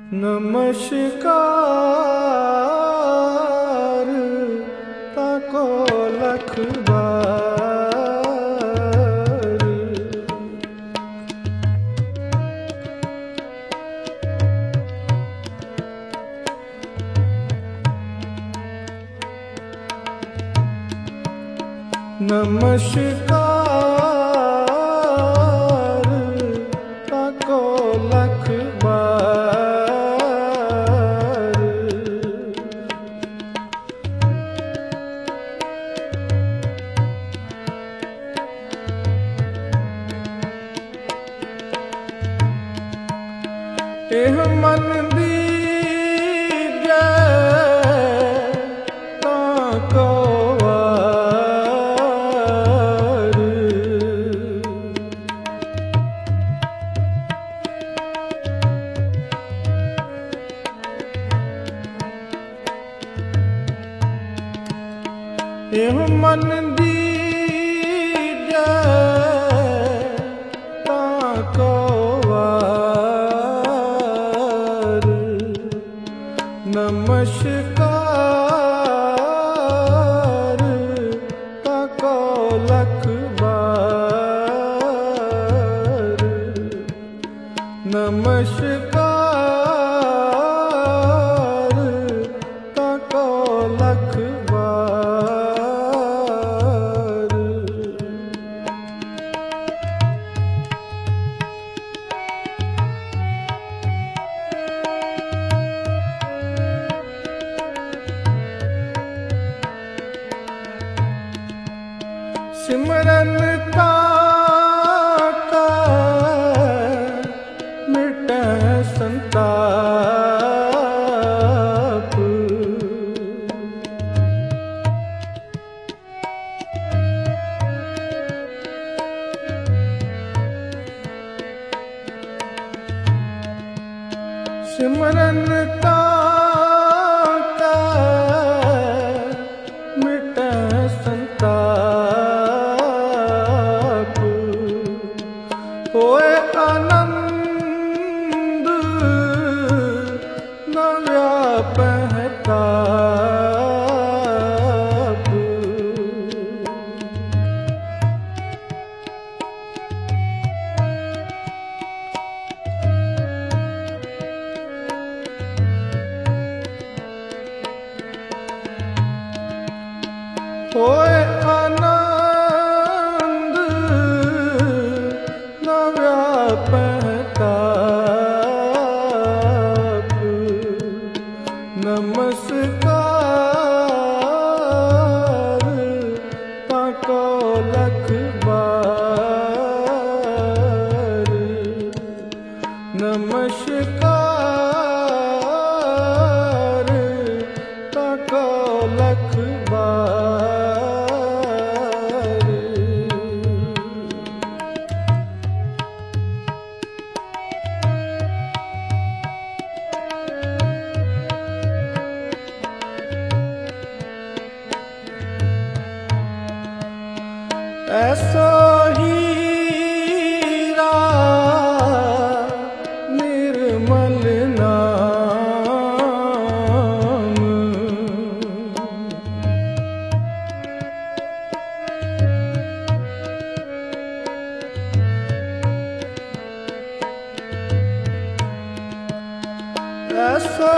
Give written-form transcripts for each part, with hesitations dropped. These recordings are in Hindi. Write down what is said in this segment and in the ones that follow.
नमस्कार ताको लख बार। नमस्कार ताको लख बार। एह मन दी जय ताको वार। एह मन दी जय ताको वार। नमस्कार ताको लख बार। नमस्कार ताको लख बार। सिमरन ताका मिटै संताप। सिमरन ताका मिटै संताप। होए आनंद न व्यापै ताप। होए आनंद न व्यापै ताप। नमस्कार ताको लख बार। नमस्कार ताको लख बार। ऐसो हीरा निर्मल नाम। ऐसो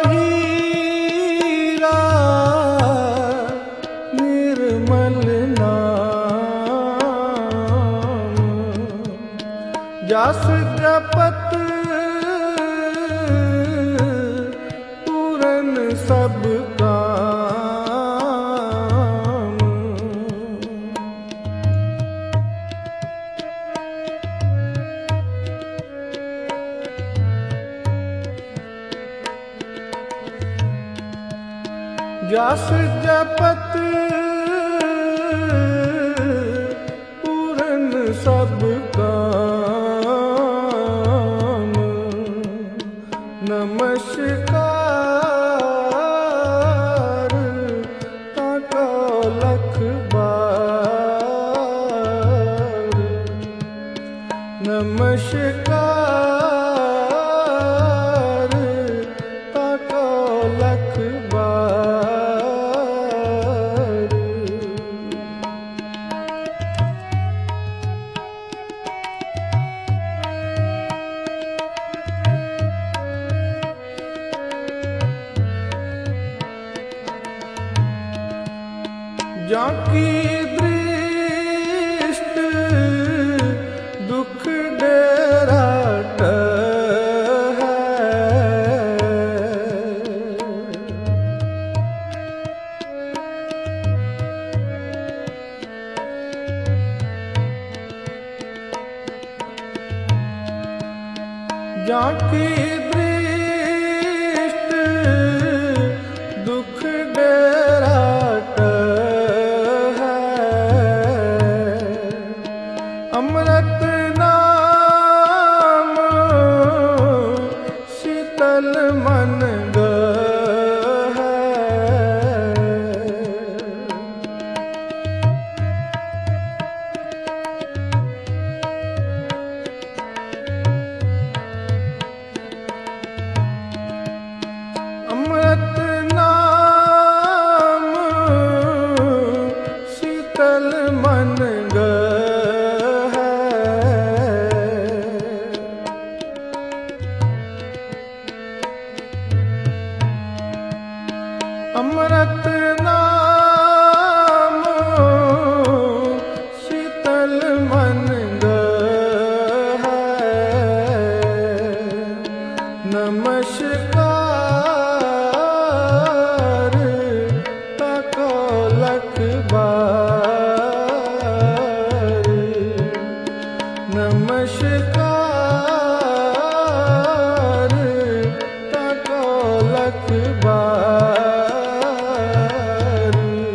हीरा निर्मल नाम। जस जपत पूरन सब काम। जस जपत पूरन सब काम। नमस्कार ताको लख बार। नमस्कार जाकी दृष्ट दुख डेराट है। जाकी दृष्ट दुख डेराट है। अमृत नाम शीतल मन है। अमृत नाम शीतल मन है। अमृत नाम शीतल मन है। नमस्कार ताको लख बार। नमस्कार ताको लख बार।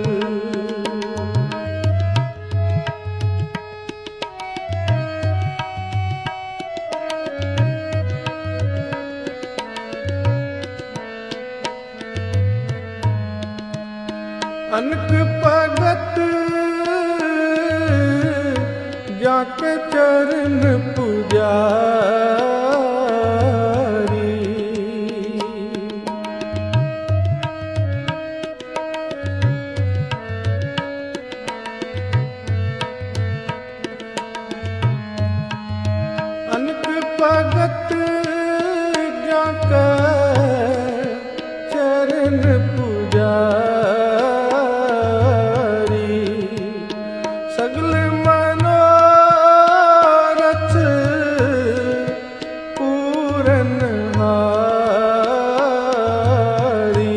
अनक भगत जाके चरण पुजारी। अनक भगत जाके चरण पुजारी। सगल मनोरथ पूरन हारी।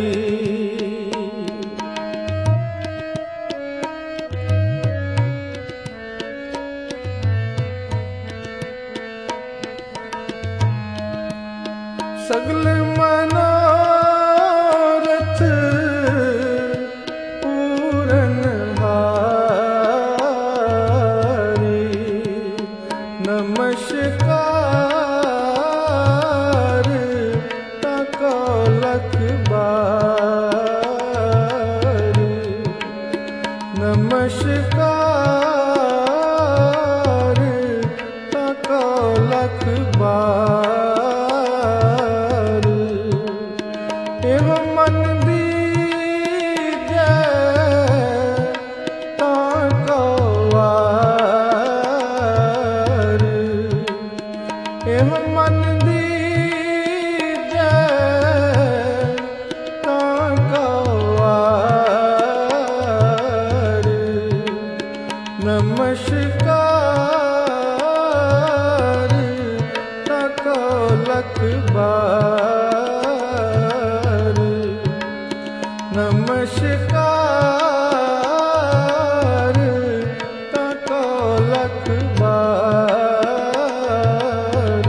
सगल मनोरथ पूरन हारी। नमस्कार ताको लख बार। नमस्कार ताको लख बार। एवं मन दीजै ताको वार। एवं मन दीजै ताको वार। नमस्कार ताको लख बार। नमस्कार ताको लख बार।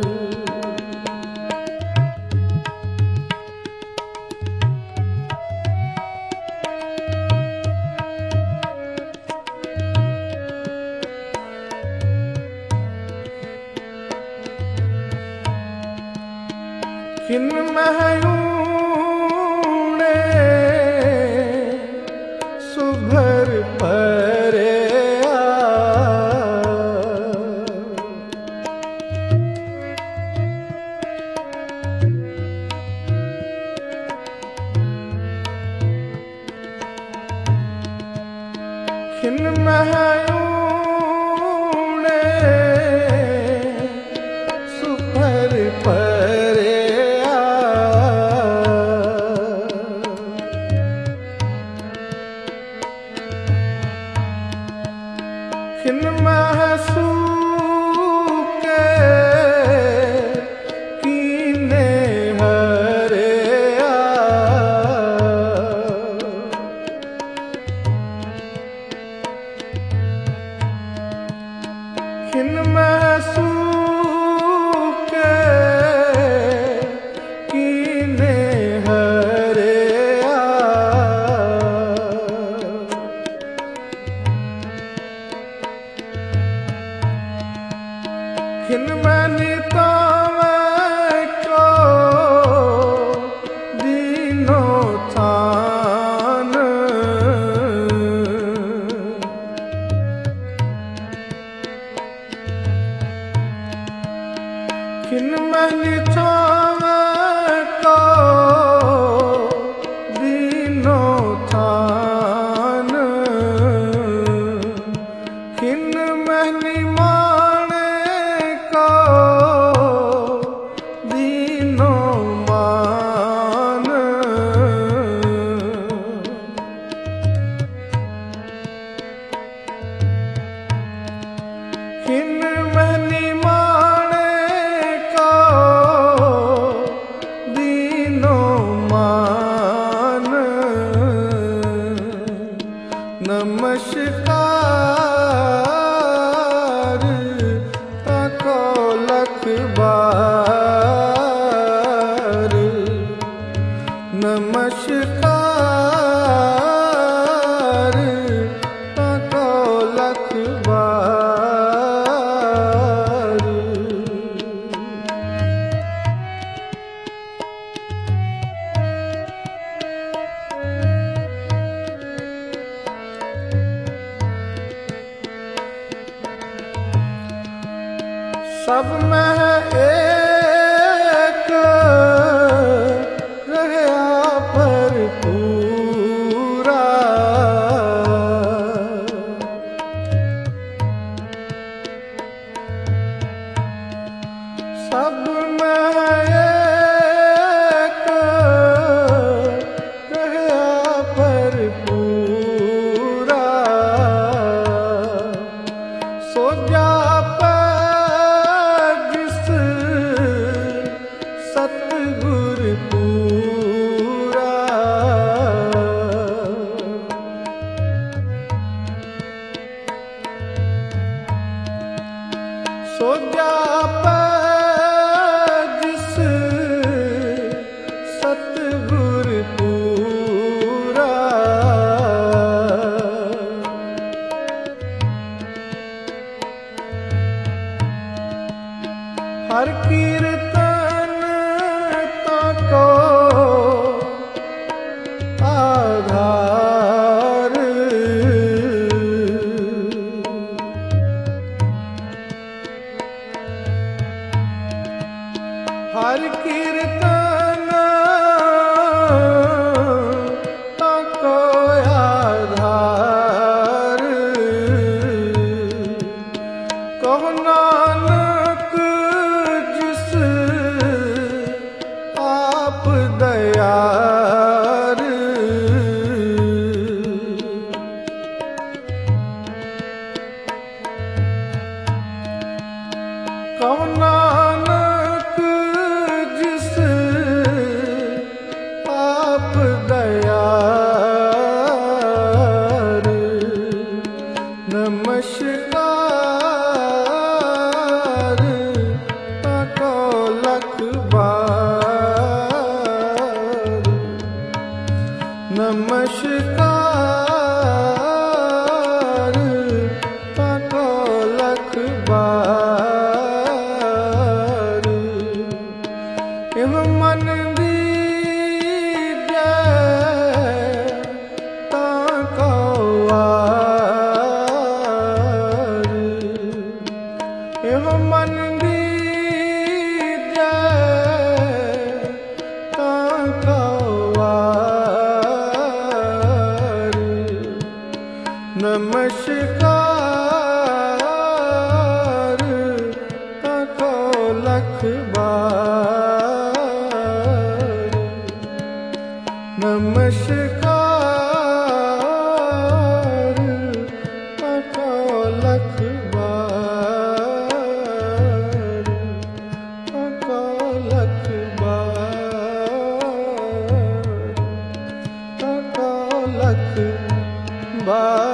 किन महयूणे सुभर परे खिन महयूणे सुभर परे खिन मन छावे को दीनो थान खिन मन माने को दीनो मान खिन मन नमस्कार ताको लख बार नमस्कार ताको लख बार सब में एक रहया भरपूरा सब में एक रहया भरपूरा सो जा सतगुर पूरा सो जापै जिस सतगुर पूरा हर कीर्तन को आधार हर कीर्तन को आधार कहो नानक जिस आप दयार कहो नानक जिस आप दयार नमस्कार ताको लख बार नमस्कार ताको लख बार एह मन दीजै ताको वार एह मन दीजै ताको वार नमस्कार ताको लख बार नमस्कार ताको लख बार ताको लख बार ताको लख बार